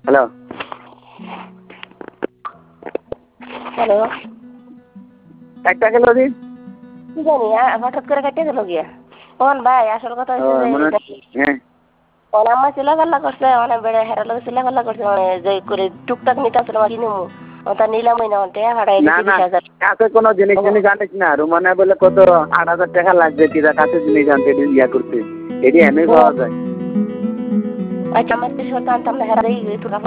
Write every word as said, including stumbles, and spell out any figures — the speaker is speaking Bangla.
হ্যালো হ্যালো একটা গেল দিন কি জানি হঠাৎ করে কেটে গেল গিয়া কোন ভাই আসল কথা হচ্ছে যে হ্যাঁ ওর আম্মা চিলাগাল্লা করছে অনেক বেড়ে হেরালো চিলাগাল্লা করছে মানে যে করে টুকটাক নিতে আসলে আমার কিনে ওটা নিলামই না ওটা ভাড়াই না না কাছে কোনো জিনিস জিনিস জানিস না রুমানে বলে কত আট হাজার টাকা লাগবে কিরা কাছে জিনিস আনতে ইয়া করতে এটি এমনি পাওয়া যায় আচ্ছা আমার কিছু আনতাম না হেরাই